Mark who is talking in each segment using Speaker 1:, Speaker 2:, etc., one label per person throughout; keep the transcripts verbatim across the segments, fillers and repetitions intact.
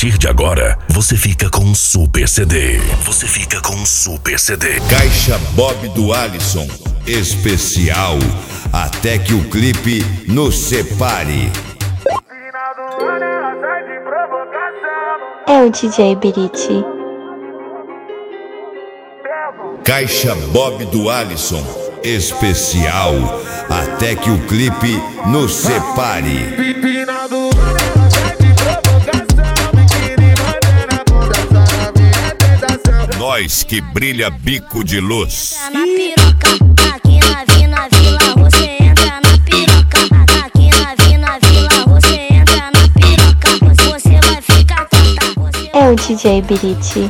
Speaker 1: partir de agora, você fica com um super C D. Você fica com um super C D.
Speaker 2: Caixa Bob do Alisson, especial, até que o clipe nos separe.
Speaker 3: É o D J Biriti.
Speaker 2: Caixa Bob do Alisson, especial, até que o clipe nos separe. Nós que brilha bico de luz.
Speaker 4: Na piroca, aqui na Vina Vila, você entra na piroca. Aqui na Vina Vila, você entra na piroca. Você vai ficar tonta.
Speaker 3: É o D J Biriti.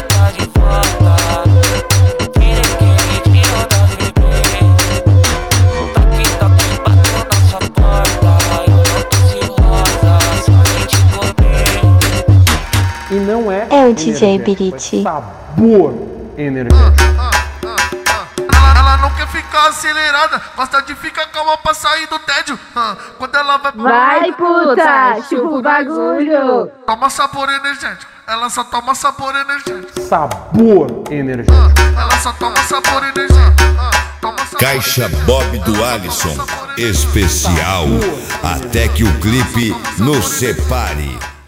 Speaker 5: E não é,
Speaker 3: é o D J Biriti.
Speaker 5: É sabor energético.
Speaker 6: Ela, ela não quer ficar acelerada, gosta de ficar calma pra sair do tédio. Quando ela vai
Speaker 7: Vai, puta, chupa o bagulho.
Speaker 6: Toma sabor energético, ela só toma sabor energético.
Speaker 5: Sabor energético.
Speaker 6: Ela só toma sabor energético. Toma sabor
Speaker 2: Caixa Bob do Alisson, especial, até que o clipe nos separe.